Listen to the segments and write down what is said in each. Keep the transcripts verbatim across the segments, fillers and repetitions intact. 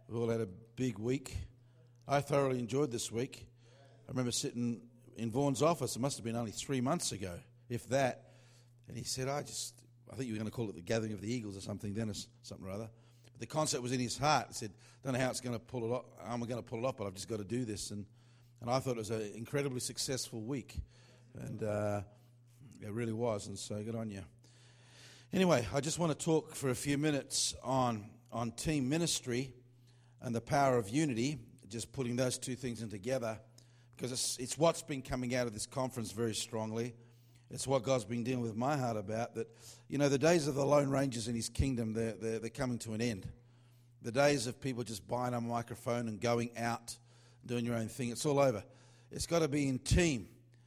We all had a big week. I thoroughly enjoyed this week. I remember sitting in Vaughan's office, it must have been only three months ago, if that, and he said, I just, I think you were going to call it the Gathering of the Eagles or something, Dennis, something or other. But the concept was in his heart. He said, don't know how it's going to pull it off, how am I going to pull it off, but I've just got to do this. And, and I thought it was an incredibly successful week. And uh, it really was, and so good on you. Anyway, I just want to talk for a few minutes on, on team ministry and the power of unity, just putting those two things in together, because it's, it's what's been coming out of this conference very strongly. It's what God's been dealing with my heart about, that, you know, the days of the Lone Rangers in his kingdom, they're, they're, they're coming to an end. The days of people just buying a microphone and going out, doing your own thing, it's all over. It's got to be in team.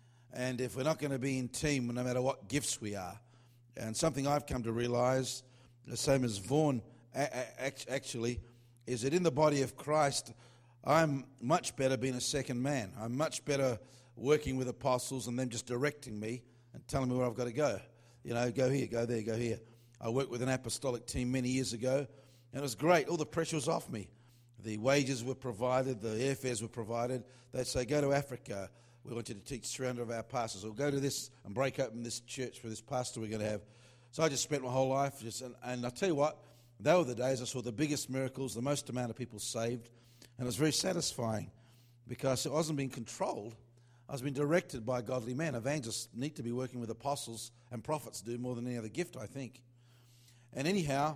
And if we're not going to be in team, no matter what gifts we are, and something I've come to realize, the same as Vaughan actually, is that in the body of Christ, I'm much better being a second man. I'm much better working with apostles and them just directing me and telling me where I've got to go. You know, go here, go there, go here. I worked with an apostolic team many years ago, and it was great. All the pressure was off me. The wages were provided, the airfares were provided. They'd say, go to Africa. We want you to teach three hundred of our pastors. Or go to this and break open this church for this pastor we're going to have. So I just spent my whole life. just And, and I tell you what, they were the days I saw the biggest miracles, the most amount of people saved. And it was very satisfying because I wasn't being controlled. I was being directed by godly men. Evangelists need to be working with apostles, and prophets do more than any other gift, I think. And anyhow,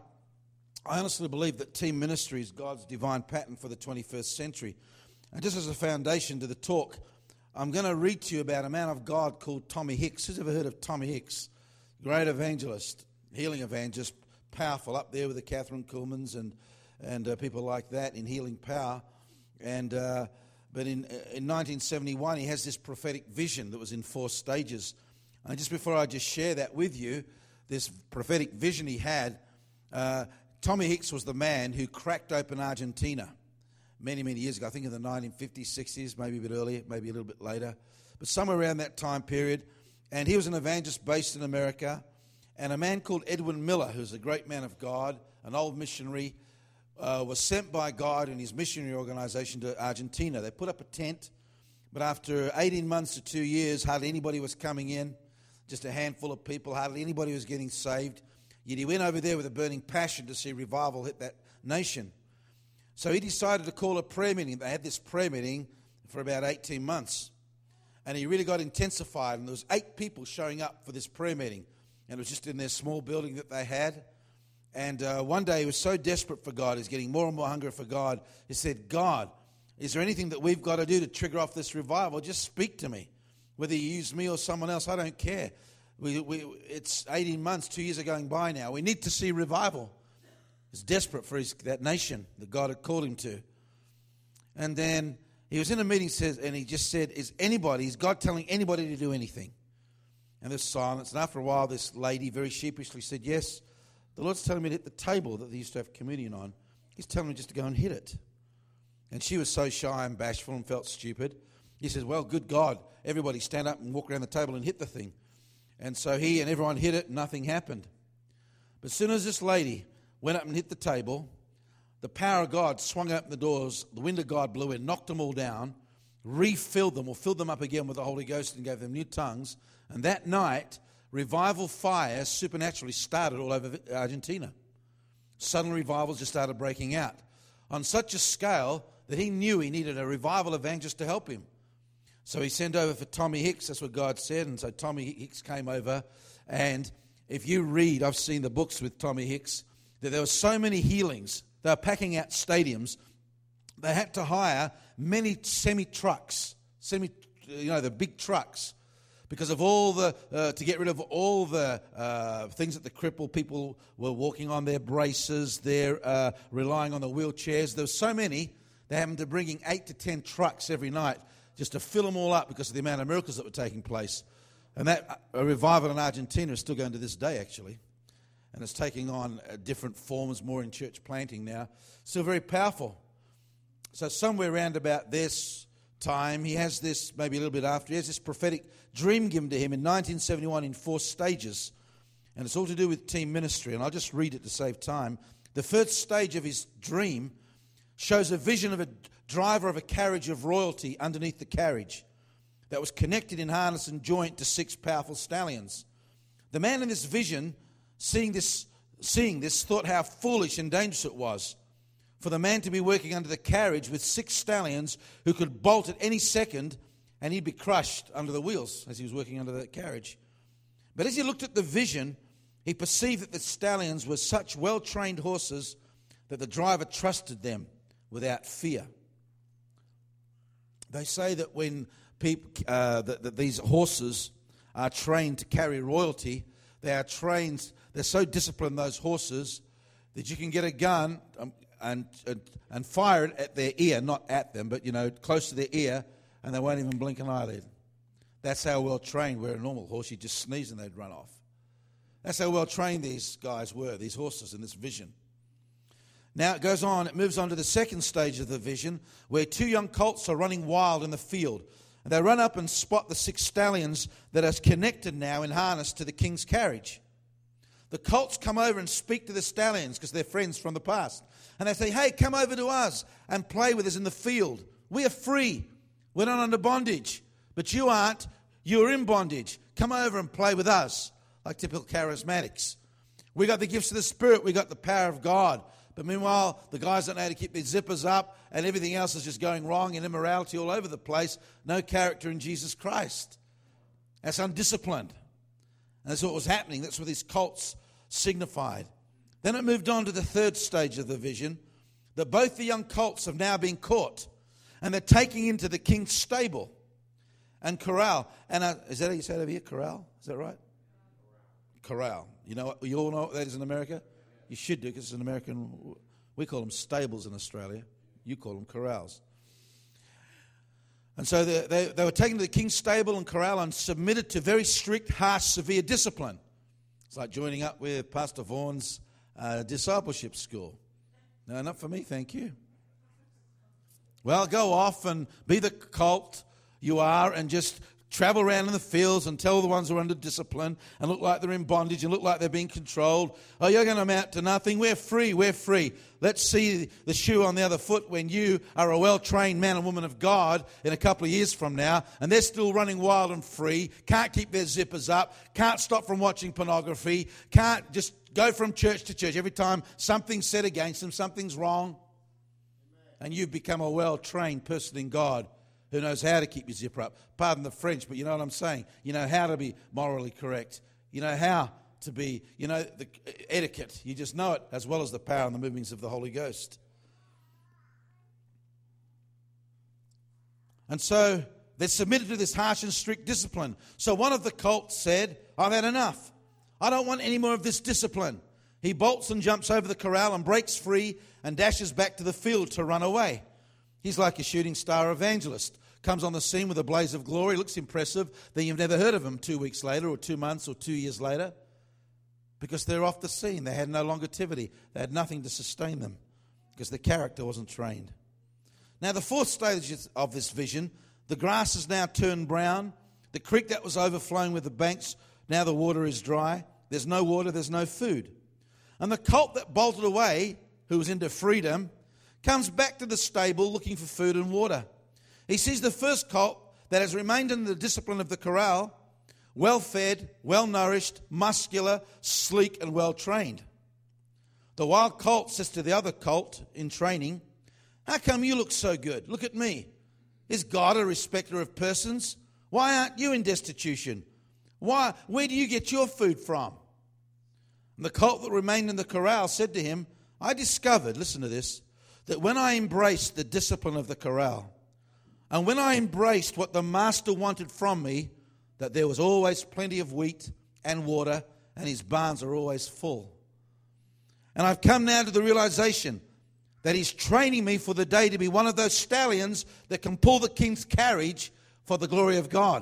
I honestly believe that team ministry is God's divine pattern for the twenty-first century. And just as a foundation to the talk, I'm going to read to you about a man of God called Tommy Hicks. Who's ever heard of Tommy Hicks? Great evangelist, healing evangelist, powerful, up there with the Catherine Kuhlmans and and uh, people like that in healing power. And uh, but in in nineteen seventy-one, he has this prophetic vision that was in four stages. And just before I just share that with you, this prophetic vision he had, uh, Tommy Hicks was the man who cracked open Argentina many, many years ago. I think in the nineteen fifties, sixties, maybe a bit earlier, maybe a little bit later. But somewhere around that time period. And he was an evangelist based in America. And a man called Edwin Miller, who's a great man of God, an old missionary, uh, was sent by God and his missionary organization to Argentina. They put up a tent, but after eighteen months to two years, hardly anybody was coming in, just a handful of people, hardly anybody was getting saved. Yet he went over there with a burning passion to see revival hit that nation. So he decided to call a prayer meeting. They had this prayer meeting for about eighteen months. And he really got intensified, and there was eight people showing up for this prayer meeting. And it was just in their small building that they had. And uh, one day he was so desperate for God, he's getting more and more hungry for God. He said, God, is there anything that we've got to do to trigger off this revival? Just speak to me. Whether you use me or someone else, I don't care. We, we, it's eighteen months, two years are going by now. We need to see revival. He's desperate for his, that nation that God had called him to. And then he was in a meeting says, and he just said, is anybody, is God telling anybody to do anything? And there's silence. And after a while, this lady very sheepishly said, yes, the Lord's telling me to hit the table that they used to have communion on. He's telling me just to go and hit it. And she was so shy and bashful and felt stupid. He says, well, good God, everybody stand up and walk around the table and hit the thing. And so he and everyone hit it and nothing happened. But as soon as this lady went up and hit the table, the power of God swung open the doors, the wind of God blew in, knocked them all down, refilled them or filled them up again with the Holy Ghost and gave them new tongues. And that night, revival fire supernaturally started all over Argentina. Sudden revivals just started breaking out on such a scale that he knew he needed a revival evangelist to help him. So he sent over for Tommy Hicks, that's what God said. And so Tommy Hicks came over. And if you read, I've seen the books with Tommy Hicks, that there were so many healings. They were packing out stadiums. They had to hire many semi-trucks, semi, you know, the big trucks, because of all the, uh, to get rid of all the uh, things that the crippled people were walking on, their braces, they're uh, relying on the wheelchairs. There were so many, they happened to bring in eight to ten trucks every night just to fill them all up because of the amount of miracles that were taking place. And that uh, revival in Argentina is still going to this day, actually. And it's taking on uh, different forms, more in church planting now. Still very powerful. So somewhere around about this time, he has this, maybe a little bit after, he has this prophetic dream given to him in nineteen seventy-one in four stages. And it's all to do with team ministry. And I'll just read it to save time. The first stage of his dream shows a vision of a driver of a carriage of royalty underneath the carriage that was connected in harness and joint to six powerful stallions. The man in this vision, seeing this, seeing this, thought how foolish and dangerous it was for the man to be working under the carriage with six stallions who could bolt at any second and he'd be crushed under the wheels as he was working under that carriage. But as he looked at the vision, he perceived that the stallions were such well-trained horses that the driver trusted them without fear. They say that when people, uh, that, that these horses are trained to carry royalty, they are trained, they're so disciplined, those horses, that you can get a gun um, and, and and fire it at their ear, not at them, but, you know, close to their ear, and they won't even blink an eyelid. That's how well trained. Where a normal horse, you just sneeze and they'd run off. That's how well trained these guys were, these horses in this vision. Now it goes on, it moves on to the second stage of the vision, where two young colts are running wild in the field. And they run up and spot the six stallions that are connected now in harness to the king's carriage. The colts come over and speak to the stallions because they're friends from the past. And they say, hey, come over to us and play with us in the field. We are free. We're not under bondage. But you aren't. You're in bondage. Come over and play with us, like typical charismatics. We got the gifts of the Spirit. We got the power of God. But meanwhile, the guys don't know how to keep their zippers up and everything else is just going wrong and immorality all over the place. No character in Jesus Christ. That's undisciplined. And that's what was happening. That's what these cults signified. Then it moved on to the third stage of the vision, that both the young colts have now been caught and they're taking into the king's stable and corral. And uh, is that how you say it over here? Corral? Is that right? Corral. You know what? You all know what that is in America? You should do, because it's an American. We call them stables in Australia. You call them corrals. And so they, they, they were taken to the king's stable and corral and submitted to very strict, harsh, severe discipline. It's like joining up with Pastor Vaughan's uh, discipleship school. No, not for me, thank you. Well, go off and be the colt you are and just travel around in the fields and tell the ones who are under discipline and look like they're in bondage and look like they're being controlled. Oh, you're going to amount to nothing. We're free. We're free. Let's see the shoe on the other foot when you are a well-trained man and woman of God in a couple of years from now, and they're still running wild and free, can't keep their zippers up, can't stop from watching pornography, can't just go from church to church. Every time something's said against them, something's wrong, and you've become a well-trained person in God who knows how to keep your zipper up. Pardon the French, but you know what I'm saying. You know how to be morally correct. You know how to be, you know, the etiquette. You just know it as well as the power and the movings of the Holy Ghost. And so they're submitted to this harsh and strict discipline. So one of the colts said, I've had enough. I don't want any more of this discipline. He bolts and jumps over the corral and breaks free and dashes back to the field to run away. He's like a shooting star evangelist. Comes on the scene with a blaze of glory, looks impressive. Then you've never heard of him two weeks later or two months or two years later because they're off the scene. They had no longevity. They had nothing to sustain them because the character wasn't trained. Now the fourth stage of this vision, the grass has now turned brown. The creek that was overflowing with the banks, now the water is dry. There's no water, there's no food. And the colt that bolted away, who was into freedom, comes back to the stable looking for food and water. He sees the first colt that has remained in the discipline of the corral, well-fed, well-nourished, muscular, sleek, and well-trained. The wild colt says to the other colt in training, how come you look so good? Look at me. Is God a respecter of persons? Why aren't you in destitution? Why? Where do you get your food from? And the colt that remained in the corral said to him, I discovered, listen to this, that when I embraced the discipline of the corral, and when I embraced what the master wanted from me, that there was always plenty of wheat and water, and his barns are always full. And I've come now to the realization that he's training me for the day to be one of those stallions that can pull the king's carriage for the glory of God.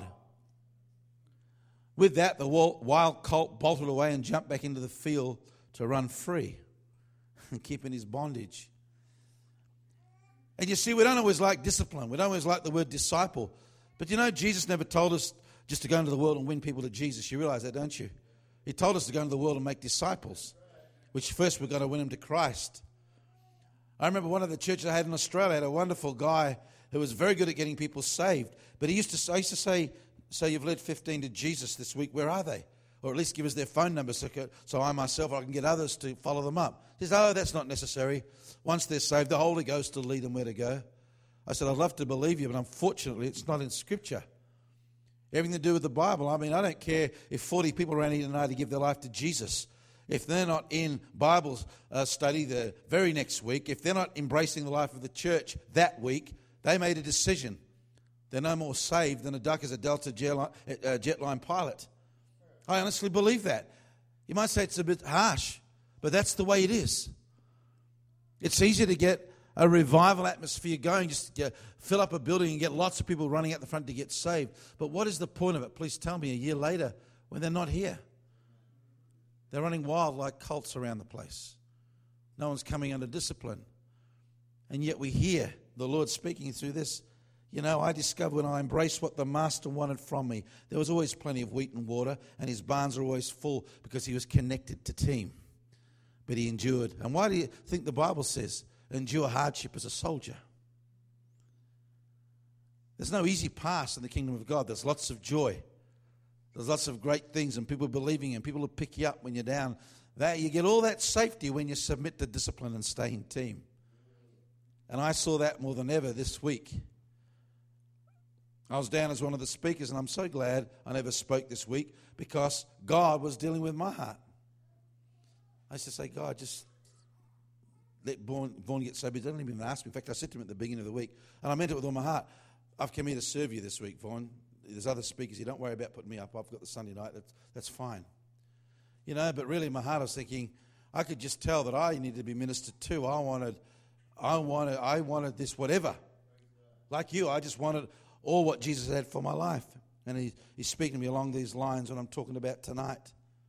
With that, the wild colt bolted away and jumped back into the field to run free and keep in his bondage. And you see, we don't always like discipline. We don't always like the word disciple. But you know, Jesus never told us just to go into the world and win people to Jesus. You realize that, don't you? He told us to go into the world and make disciples, which first we've got to win them to Christ. I remember one of the churches I had in Australia had a wonderful guy who was very good at getting people saved. But he used to, I used to say, so you've led fifteen to Jesus this week, where are they? Or at least give us their phone number so, so I myself, I can get others to follow them up. He says, oh, that's not necessary. Once they're saved, the Holy Ghost will lead them where to go. I said, I'd love to believe you, but unfortunately it's not in Scripture. Everything to do with the Bible. I mean, I don't care if forty people around here tonight to give their life to Jesus. If they're not in Bible uh, study the very next week, if they're not embracing the life of the church that week, they made a decision. They're no more saved than a duck as a Delta jetline pilot. I honestly believe that. You might say it's a bit harsh, but that's the way it is. It's easy to get a revival atmosphere going, just to fill up a building and get lots of people running out the front to get saved. But what is the point of it? Please tell me a year later when they're not here. They're running wild like colts around the place. No one's coming under discipline. And yet we hear the Lord speaking through this. You know, I discovered when I embraced what the Master wanted from me, there was always plenty of wheat and water, and his barns are always full because he was connected to team. But he endured. And why do you think the Bible says, endure hardship as a soldier? There's no easy path in the kingdom of God. There's lots of joy. There's lots of great things and people believing and people will pick you up when you're down. That you get all that safety when you submit to discipline and stay in team. And I saw that more than ever this week. I was down as one of the speakers, and I'm so glad I never spoke this week because God was dealing with my heart. I used to say, God, just let Vaughan, Vaughan get sober. He didn't even ask me. In fact, I said to him at the beginning of the week, and I meant it with all my heart, I've come here to serve you this week, Vaughan. There's other speakers. You don't worry about putting me up. I've got the Sunday night. That's, that's fine. You know, but really in my heart I was thinking, I could just tell that I needed to be ministered to. I wanted, I wanted, I wanted this whatever. Like you, I just wanted all what Jesus had for my life. And he, he's speaking to me along these lines when I'm talking about tonight.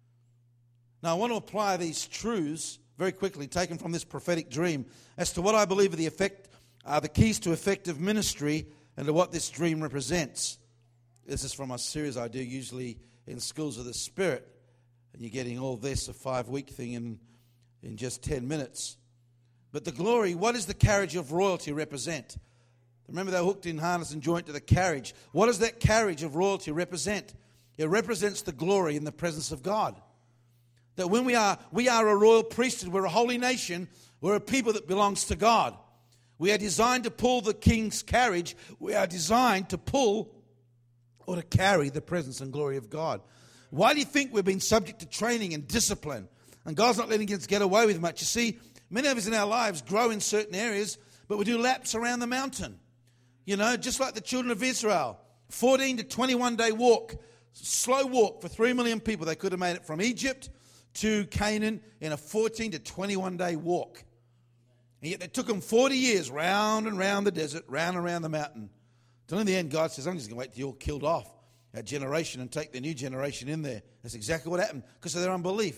Now I want to apply these truths very quickly, taken from this prophetic dream, as to what I believe are the effect, are the keys to effective ministry and to what this dream represents. This is from a series I do usually in Schools of the Spirit. And you're getting all this, a five-week thing in, in just ten minutes. But the glory, what does the carriage of royalty represent? Remember they're hooked in harness and joint to the carriage. What does that carriage of royalty represent? It represents the glory in the presence of God. That when we are, we are a royal priesthood, we're a holy nation, we're a people that belongs to God. We are designed to pull the king's carriage. We are designed to pull or to carry the presence and glory of God. Why do you think we've been subject to training and discipline? And God's not letting us get away with much. You see, many of us in our lives grow in certain areas, but we do laps around the mountain. You know, just like the children of Israel. fourteen to twenty-one day walk. Slow walk for three million people. They could have made it from Egypt to Canaan in a fourteen to twenty-one day walk. And yet it took them forty years round and round the desert, round and round the mountain. Till in the end, God says, I'm just going to wait till you're all killed off, that generation, and take the new generation in there. That's exactly what happened because of their unbelief.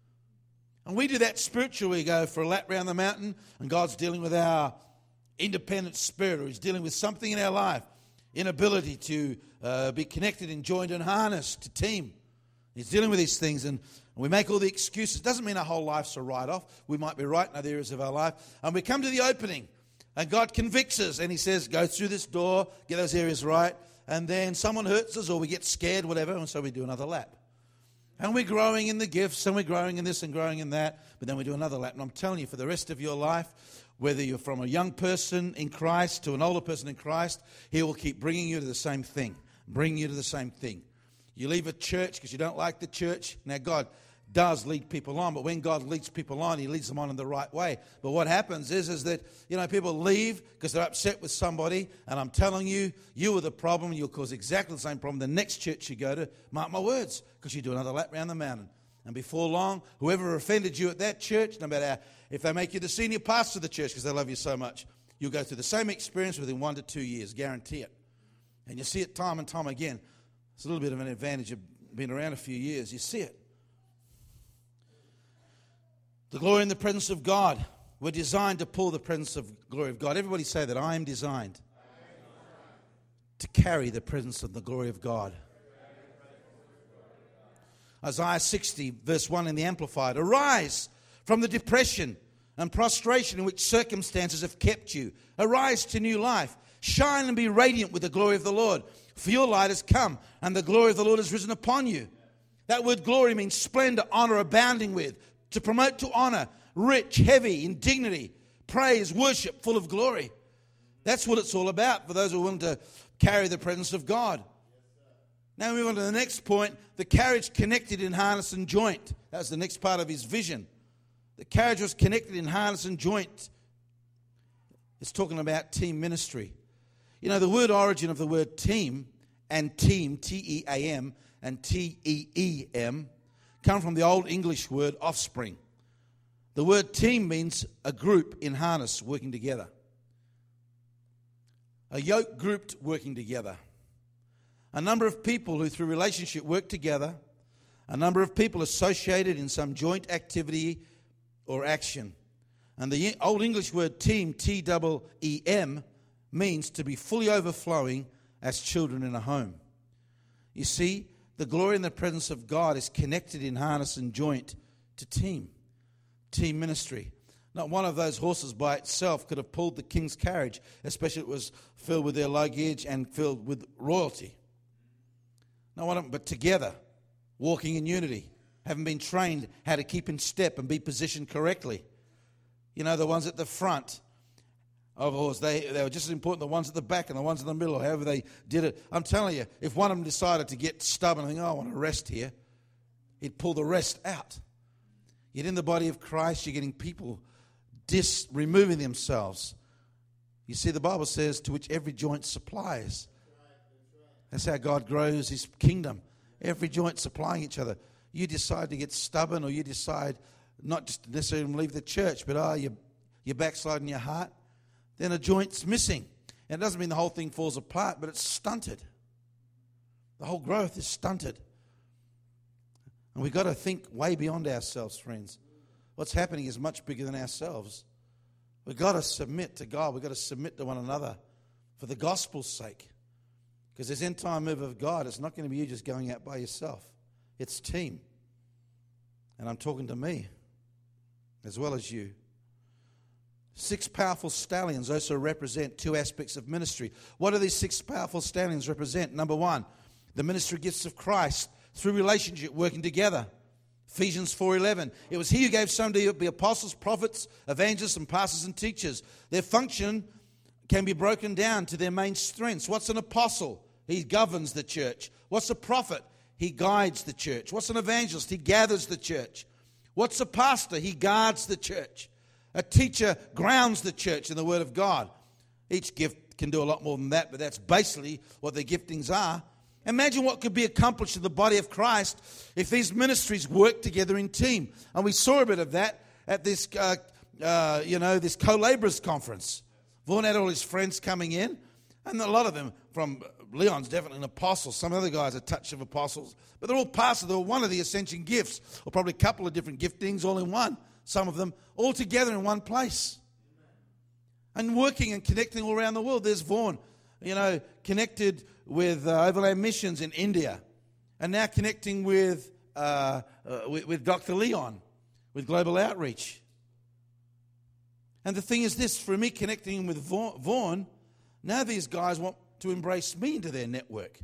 And we do that spiritually. We go for a lap round the mountain, and God's dealing with our independent spirit, or He's dealing with something in our life, inability to uh, be connected and joined and harnessed to team. He's dealing with these things, and we make all the excuses. It doesn't mean our whole life's a write-off. We might be right in other areas of our life. And we come to the opening, and God convicts us, and He says, go through this door, get those areas right, and then someone hurts us, or we get scared, whatever, and so we do another lap. And we're growing in the gifts, and we're growing in this and growing in that, but then we do another lap. And I'm telling you, for the rest of your life, whether you're from a young person in Christ to an older person in Christ, He will keep bringing you to the same thing, bringing you to the same thing. You leave a church because you don't like the church. Now, God does lead people on, but when God leads people on, He leads them on in the right way. But what happens is, is that, you know, people leave because they're upset with somebody, and I'm telling you, you are the problem, and you'll cause exactly the same problem the next church you go to. Mark my words, because you do another lap round the mountain. And before long, whoever offended you at that church, no matter how, if they make you the senior pastor of the church because they love you so much, you'll go through the same experience within one to two years, guarantee it. And you see it time and time again. It's a little bit of an advantage of being around a few years. You see it. The glory in the presence of God. We're designed to pull the presence of glory of God. Everybody say that. I am designed to carry the presence of the glory of God. Isaiah sixty, verse one in the Amplified. Arise from the depression and prostration in which circumstances have kept you. Arise to new life. Shine and be radiant with the glory of the Lord. For your light has come, and the glory of the Lord has risen upon you. That word glory means splendor, honor, abounding with. To promote to honor, rich, heavy, in dignity, praise, worship, full of glory. That's what it's all about for those who are willing to carry the presence of God. Now we move on to the next point. The carriage connected in harness and joint. That's the next part of his vision. The carriage was connected in harness and joint. It's talking about team ministry. You know, the word origin of the word team and team, T E A M, and T E E M, come from the Old English word offspring. The word team means a group in harness working together. A yoke grouped working together. A number of people who through relationship work together. A number of people associated in some joint activity or action. And the Old English word team, T E E M, means to be fully overflowing as children in a home. You see, the glory and the presence of God is connected in harness and joint to team. Team ministry. Not one of those horses by itself could have pulled the king's carriage, especially if it was filled with their luggage and filled with royalty. Not one of them, but together, walking in unity, having been trained how to keep in step and be positioned correctly. You know, the ones at the front of a horse, they, they were just as important, the ones at the back and the ones in the middle, or however they did it. I'm telling you, if one of them decided to get stubborn and think, oh, I want to rest here, he'd pull the rest out. Yet in the body of Christ, you're getting people dis removing themselves. You see, the Bible says, to which every joint supplies. That's how God grows his kingdom. Every joint supplying each other. You decide to get stubborn, or you decide not just necessarily to leave the church, but oh, you, you're backsliding your heart, then a joint's missing. And it doesn't mean the whole thing falls apart, but it's stunted. The whole growth is stunted. And we've got to think way beyond ourselves, friends. What's happening is much bigger than ourselves. We've got to submit to God. We've got to submit to one another for the gospel's sake. Because this end time move of God, it's not going to be you just going out by yourself. It's team. And I'm talking to me as well as you. Six powerful stallions also represent two aspects of ministry. What do these six powerful stallions represent? Number one, the ministry gifts of Christ through relationship working together. Ephesians four eleven. It was he who gave some to be apostles, prophets, evangelists, and pastors and teachers. Their function can be broken down to their main strengths. What's an apostle? He governs the church. What's a prophet? He guides the church. What's an evangelist? He gathers the church. What's a pastor? He guards the church. A teacher grounds the church in the Word of God. Each gift can do a lot more than that, but that's basically what their giftings are. Imagine what could be accomplished in the body of Christ if these ministries work together in team. And we saw a bit of that at this, uh, uh, you know, this co-laborers conference. Vaughan had all his friends coming in, and a lot of them from Leon's definitely an apostle. Some other guys a touch of apostles, but they're all pastors. They're one of the ascension gifts, or probably a couple of different giftings all in one. Some of them all together in one place. And working and connecting all around the world. There's Vaughan, you know, connected with uh, Overland Missions in India. And now connecting with, uh, uh, with, with Doctor Leon, with Global Outreach. And the thing is this, for me connecting with Vaughan, now these guys want to embrace me into their network.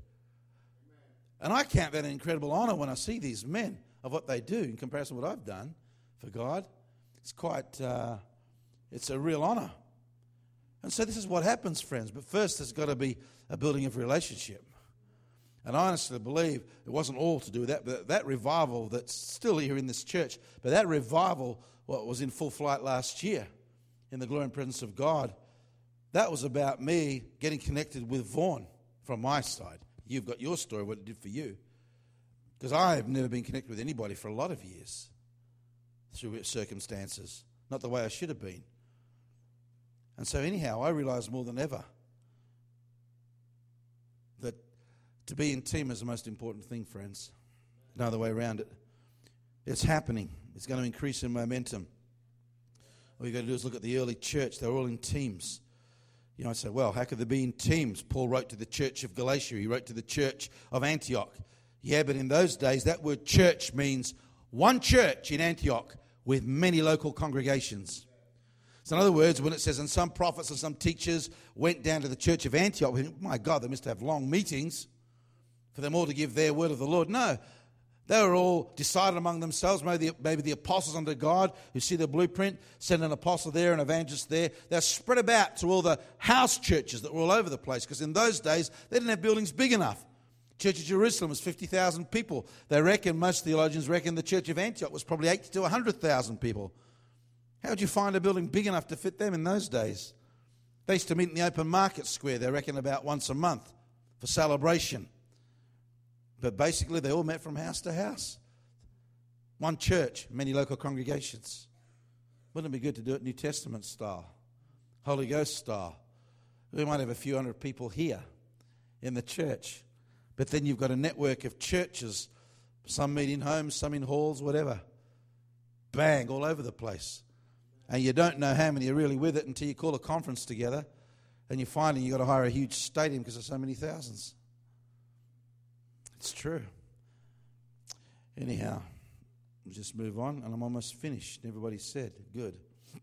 And I count that an incredible honor when I see these men of what they do in comparison to what I've done for God. It's quite, uh, it's a real honor. And so this is what happens, friends. But first there's got to be a building of relationship. And I honestly believe it wasn't all to do with that, but that revival that's still here in this church, but that revival what was in full flight last year in the glory and presence of God, that was about me getting connected with Vaughan from my side. You've got your story, what it did for you. Because I have never been connected with anybody for a lot of years through circumstances, not the way I should have been. And so anyhow, I realize more than ever that to be in team is the most important thing, friends. No other way around it. It's happening. It's going to increase in momentum. All you've got to do is look at the early church. They were all in teams. You know, I say, well, how could they be in teams? Paul wrote to the church of Galatia. He wrote to the church of Antioch. Yeah, but in those days, that word church means one church in Antioch with many local congregations. So in other words, when it says, and some prophets and some teachers went down to the church of Antioch, my God, they must have long meetings for them all to give their word of the Lord. No, they were all decided among themselves. Maybe the, maybe the apostles under God who see the blueprint, send an apostle there, an evangelist there. They're spread about to all the house churches that were all over the place, because in those days they didn't have buildings big enough. Church of Jerusalem was fifty thousand people. They reckon, most theologians reckon, the church of Antioch was probably eighty to one hundred thousand people. How would you find a building big enough to fit them in those days? They used to meet in the open market square, they reckon, about once a month for celebration. But basically, they all met from house to house. One church, many local congregations. Wouldn't it be good to do it New Testament style, Holy Ghost style? We might have a few hundred people here in the church. But then you've got a network of churches, some meet in homes, some in halls, whatever. Bang, all over the place. And you don't know how many are really with it until you call a conference together and you find you've got to hire a huge stadium because there's so many thousands. It's true. Anyhow, we'll just move on, and I'm almost finished. Everybody said, good.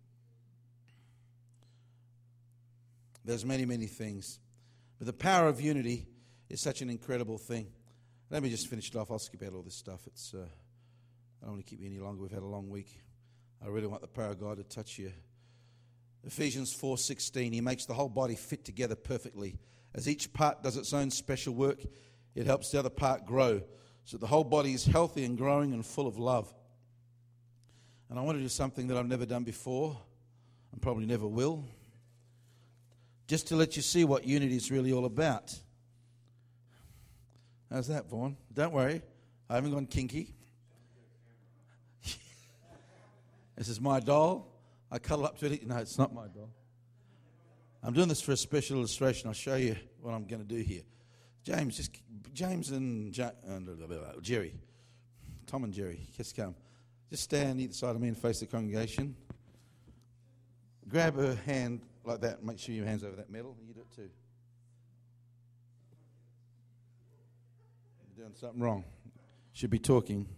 There's many, many things. But the power of unity is such an incredible thing. Let me just finish it off. I'll skip out all this stuff. It's uh, I don't want to keep you any longer. We've had a long week. I really want the power of God to touch you. Ephesians four sixteen, he makes the whole body fit together perfectly. As each part does its own special work, it helps the other part grow, so that the whole body is healthy and growing and full of love. And I want to do something that I've never done before, and probably never will, just to let you see what unity is really all about. How's that, Vaughan? Don't worry, I haven't gone kinky. This is my doll. I cuddle up to it. No, it's not my doll. I'm doing this for a special illustration. I'll show you what I'm going to do here. James, just James and ja- uh, Jerry, Tom and Jerry, just come. Just stand either side of me and face the congregation. Grab her hand like that. Make sure your hand's over that medal. You do it too. You're doing something wrong. Should be talking.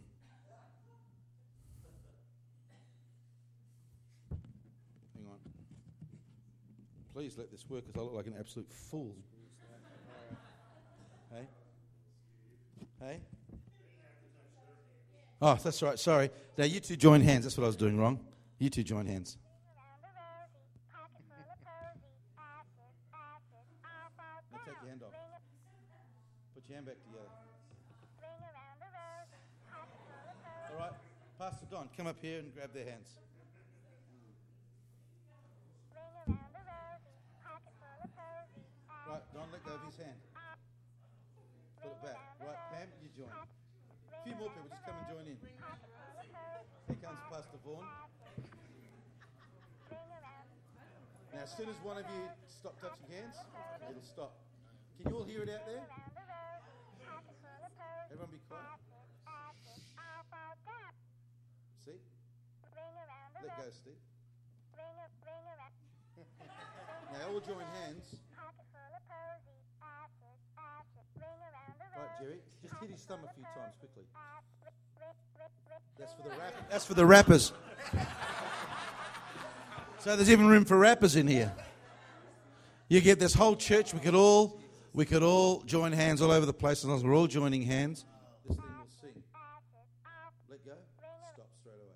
Hang on. Please let this work, because I look like an absolute fool. Hey? Hey? Oh, that's right. Sorry. Now, you two join hands. That's what I was doing wrong. You two join hands. Now take your hand off. Put your hand back together. All right. Pastor Don, come up here and grab their hands. Right, Don, let go of his hand. Put it back. Right, Pam, you join. A few more people, just come and join in. Here comes Pastor Vaughan. Now, as soon as one of you stop touching hands, it'll stop. Can you all hear it out there? Everyone be quiet. See? Let go, Steve. Now, all join hands. Right, Jerry. Just hit his thumb a few times quickly. That's for the rap- That's for the rappers. So there's even room for rappers in here. You get this whole church. We could all, we could all join hands all over the place, as long as we're all joining hands. This thing will sing. Let go. Stop straight away.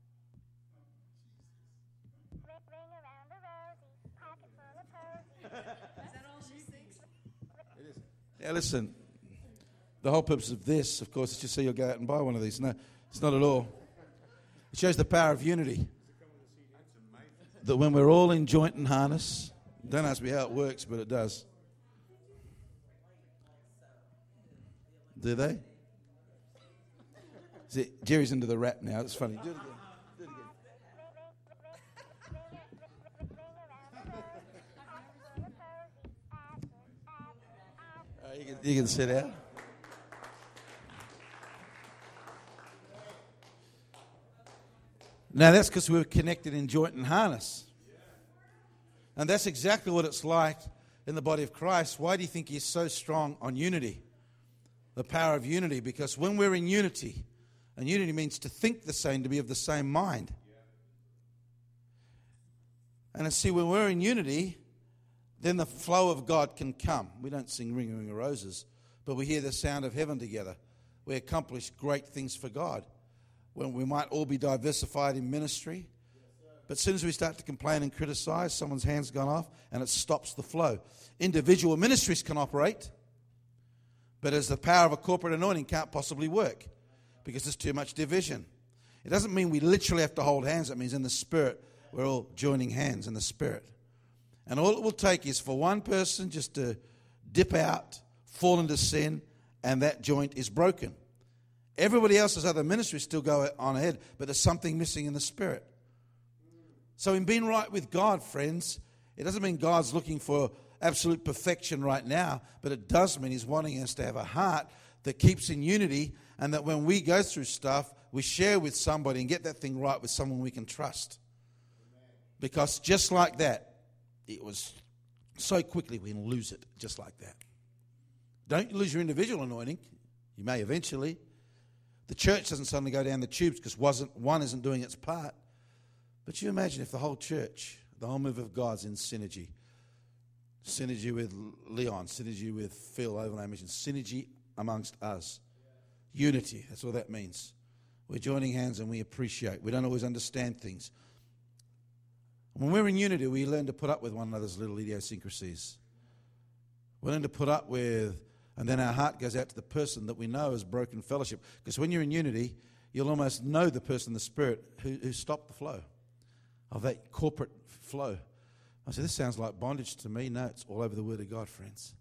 Is that all she sings? It is. Now listen. The whole purpose of this, of course, is just so you'll go out and buy one of these. No, it's not at all. It shows the power of unity. That when we're all in joint and harness, don't ask me how it works, but it does. Do they? See, Jerry's into the rap now. It's funny. Do it again. Do it again. Uh, you can, you can sit out. Now, that's because we're connected in joint and harness. And that's exactly what it's like in the body of Christ. Why do you think he's so strong on unity? The power of unity. Because when we're in unity, and unity means to think the same, to be of the same mind. And I see when we're in unity, then the flow of God can come. We don't sing Ring a Ring of Roses, but we hear the sound of heaven together. We accomplish great things for God. When we might all be diversified in ministry, but as soon as we start to complain and criticize, someone's hand's gone off and it stops the flow. Individual ministries can operate, but as the power of a corporate anointing can't possibly work because there's too much division. It doesn't mean we literally have to hold hands. It means in the Spirit, we're all joining hands in the Spirit. And all it will take is for one person just to dip out, fall into sin, and that joint is broken. Everybody else's other ministries still go on ahead, but there's something missing in the Spirit. So in being right with God, friends, it doesn't mean God's looking for absolute perfection right now, but it does mean He's wanting us to have a heart that keeps in unity, and that when we go through stuff, we share with somebody and get that thing right with someone we can trust. Because just like that, it was so quickly we can lose it, just like that. Don't lose your individual anointing. You may eventually. The church doesn't suddenly go down the tubes because wasn't one isn't doing its part. But you imagine if the whole church, the whole move of God's in synergy. Synergy with Leon, synergy with Phil, over mission, synergy amongst us. Unity, that's all that means. We're joining hands and we appreciate. We don't always understand things. When we're in unity, we learn to put up with one another's little idiosyncrasies. We learn to put up with, and then our heart goes out to the person that we know has broken fellowship. Because when you're in unity, you'll almost know the person in the Spirit who, who stopped the flow of that corporate flow. I said, this sounds like bondage to me. No, it's all over the Word of God, friends.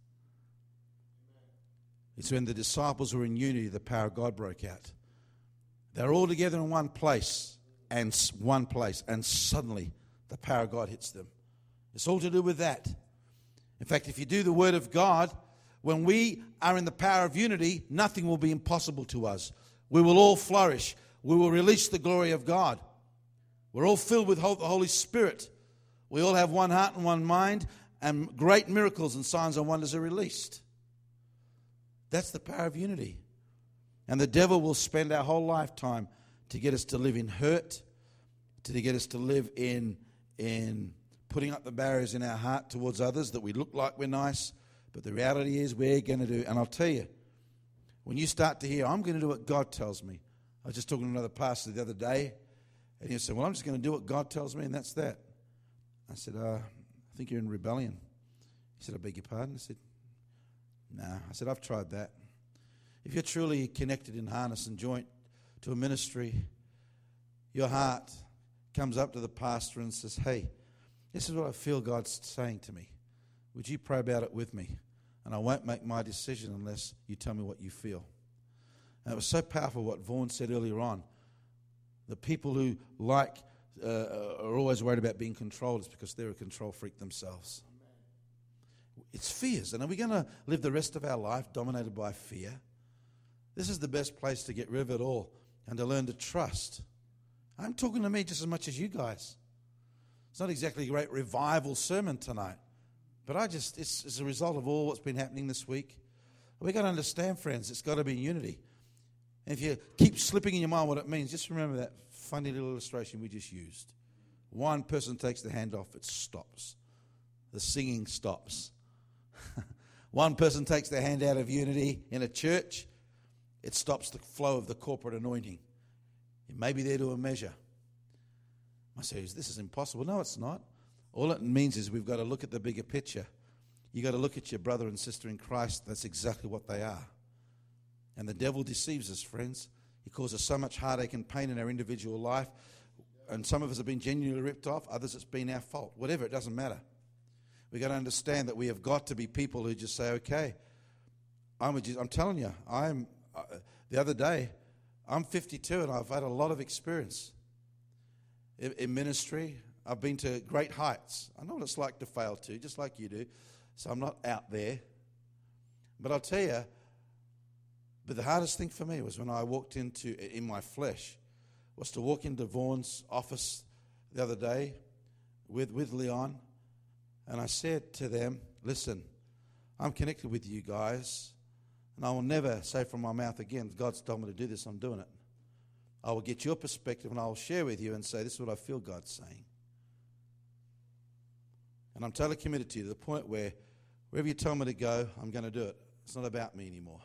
It's when the disciples were in unity, the power of God broke out. They're all together in one place, and one place, and suddenly the power of God hits them. It's all to do with that. In fact, if you do the Word of God, when we are in the power of unity, nothing will be impossible to us. We will all flourish. We will release the glory of God. We're all filled with the Holy Spirit. We all have one heart and one mind, and great miracles and signs and wonders are released. That's the power of unity. And the devil will spend our whole lifetime to get us to live in hurt, to get us to live in, in putting up the barriers in our heart towards others, that we look like we're nice, but the reality is we're going to do, and I'll tell you, when you start to hear, I'm going to do what God tells me. I was just talking to another pastor the other day, and he said, well, I'm just going to do what God tells me, and that's that. I said, uh, I think you're in rebellion. He said, I beg your pardon? I said, no. I said, I've tried that. If you're truly connected in harness and joint to a ministry, your heart comes up to the pastor and says, hey, this is what I feel God's saying to me. Would you pray about it with me? And I won't make my decision unless you tell me what you feel. And it was so powerful what Vaughan said earlier on. The people who like uh, are always worried about being controlled is because they're a control freak themselves. It's fears. And are we going to live the rest of our life dominated by fear? This is the best place to get rid of it all and to learn to trust. I'm talking to me just as much as you guys. It's not exactly a great revival sermon tonight, but I just, it's, it's a result of all what's been happening this week. We've got to understand, friends, it's got to be in unity. And if you keep slipping in your mind what it means, just remember that funny little illustration we just used. One person takes the hand off, it stops. The singing stops. One person takes their hand out of unity in a church, it stops the flow of the corporate anointing. It may be there to a measure. I say, this is impossible. No, it's not. All it means is we've got to look at the bigger picture. You've got to look at your brother and sister in Christ. That's exactly what they are. And the devil deceives us, friends. He causes so much heartache and pain in our individual life. And some of us have been genuinely ripped off. Others, it's been our fault. Whatever, it doesn't matter. We've got to understand that we have got to be people who just say, okay, I'm, a, I'm telling you, I'm uh, the other day, I'm fifty-two and I've had a lot of experience in, in ministry. I've been to great heights. I know what it's like to fail too, just like you do. So I'm not out there. But I'll tell you, but the hardest thing for me was when I walked into, in my flesh, was to walk into Vaughan's office the other day with, with Leon. And I said to them, listen, I'm connected with you guys. And I will never say from my mouth again, God's told me to do this, I'm doing it. I will get your perspective and I will share with you and say, this is what I feel God's saying. And I'm totally committed to you to the point where wherever you tell me to go, I'm going to do it. It's not about me anymore.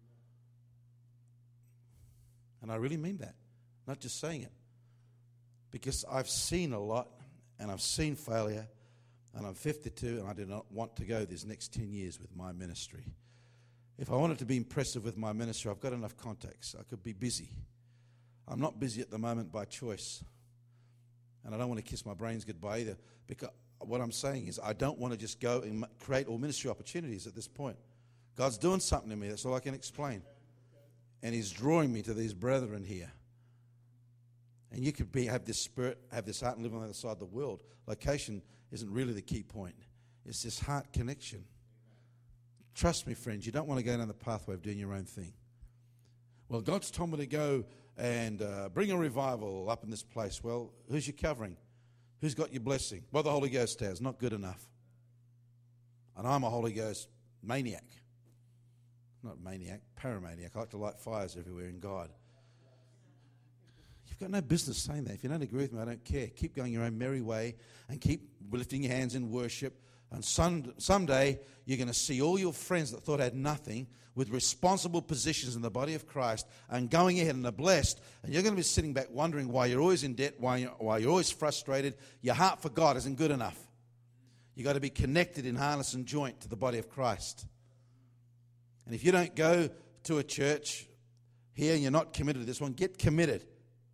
And I really mean that, not just saying it. Because I've seen a lot, and I've seen failure, and I'm fifty-two, and I do not want to go these next ten years with my ministry. If I wanted to be impressive with my ministry, I've got enough contacts. I could be busy. I'm not busy at the moment by choice. And I don't want to kiss my brains goodbye either, because what I'm saying is I don't want to just go and create all ministry opportunities at this point. God's doing something in me. That's all I can explain. And he's drawing me to these brethren here. And you could be have this spirit, have this heart, and live on the other side of the world. Location isn't really the key point. It's this heart connection. Trust me, friends, you don't want to go down the pathway of doing your own thing. Well, God's told me to go and uh, bring a revival up in this place. Well, who's you covering? Who's got your blessing? Well, the Holy Ghost has. Not good enough. And I'm a Holy Ghost maniac. Not maniac, paramaniac. I like to light fires everywhere in God. You've got no business saying that. If you don't agree with me, I don't care. Keep going your own merry way and keep lifting your hands in worship. And some, someday you're going to see all your friends that thought had nothing with responsible positions in the body of Christ and going ahead and are blessed. And you're going to be sitting back wondering why you're always in debt, why you're, why you're always frustrated. Your heart for God isn't good enough. You've got to be connected in harness and joint to the body of Christ. And if you don't go to a church here and you're not committed to this one, get committed.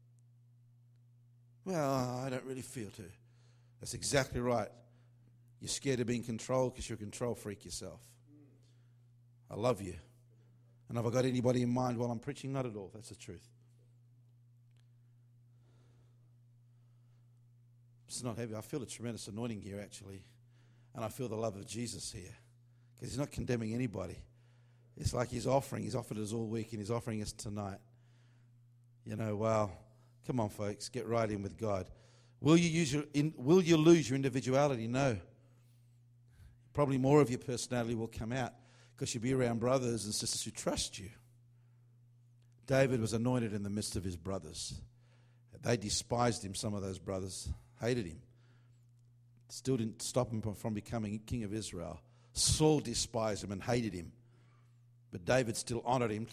Well, I don't really feel to. That's exactly right. You're scared of being controlled because you're a control freak yourself. I love you. And have I got anybody in mind while I'm preaching? Not at all. That's the truth. It's not heavy. I feel a tremendous anointing here, actually. And I feel the love of Jesus here. Because he's not condemning anybody. It's like he's offering. He's offered us all week and he's offering us tonight. You know, wow. Come on, folks. Get right in with God. Will you use your in, will you lose your individuality? No. Probably more of your personality will come out because you'll be around brothers and sisters who trust you. David was anointed in the midst of his brothers. They despised him, some of those brothers. Hated him. Still didn't stop him from becoming king of Israel. Saul despised him and hated him. But David still honored him.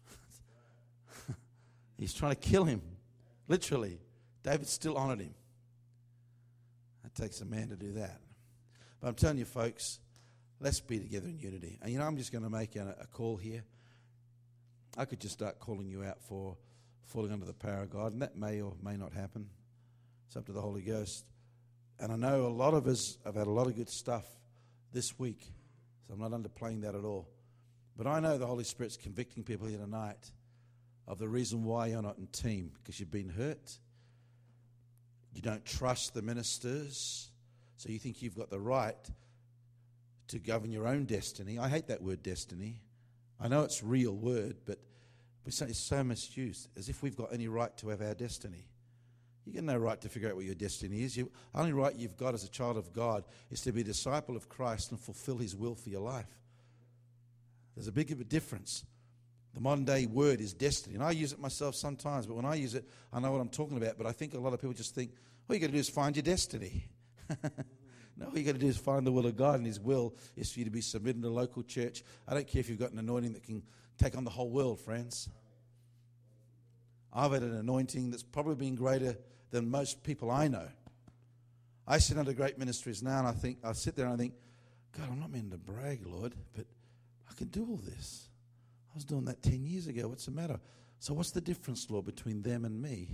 He's trying to kill him. Literally. David still honored him. It takes a man to do that. But I'm telling you, folks, let's be together in unity. And, you know, I'm just going to make a, a call here. I could just start calling you out for falling under the power of God, and that may or may not happen. It's up to the Holy Ghost. And I know a lot of us have had a lot of good stuff this week, so I'm not underplaying that at all. But I know the Holy Spirit's convicting people here tonight of the reason why you're not in team, because you've been hurt. You don't trust the ministers, so you think you've got the right to govern your own destiny. I hate that word destiny. I know it's a real word, but it's so misused, as if we've got any right to have our destiny. You get no right to figure out what your destiny is. The only right you've got as a child of God is to be a disciple of Christ and fulfill his will for your life. There's a big of a difference. The modern day word is destiny, and I use it myself sometimes, but when I use it, I know what I'm talking about, but I think a lot of people just think, all you got to do is find your destiny. No, all you got to do is find the will of God, and his will is for you to be submitted to a local church. I don't care if you've got an anointing that can take on the whole world, friends. I've had an anointing that's probably been greater than most people I know. I sit under great ministries now, and I think I sit there and I think, God, I'm not meant to brag, Lord, but I can do all this. I was doing that ten years ago. What's the matter? So what's the difference, Lord, between them and me?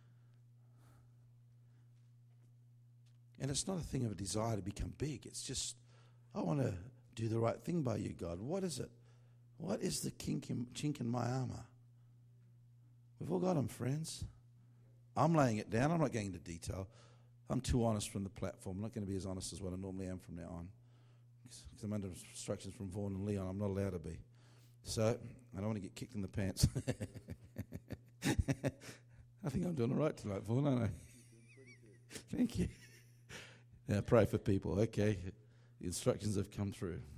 And it's not a thing of a desire to become big. It's just, I want to do the right thing by you, God. What is it? What is the kink in, chink in my armor? We've all got them, friends. I'm laying it down. I'm not going into detail. I'm too honest from the platform. I'm not going to be as honest as what I normally am from now on. Because I'm under instructions from Vaughan and Leon. I'm not allowed to be. So, I don't want to get kicked in the pants. I think I'm doing all right tonight, Vaughan, aren't I? Thank you. Now, pray for people. Okay. The instructions have come through.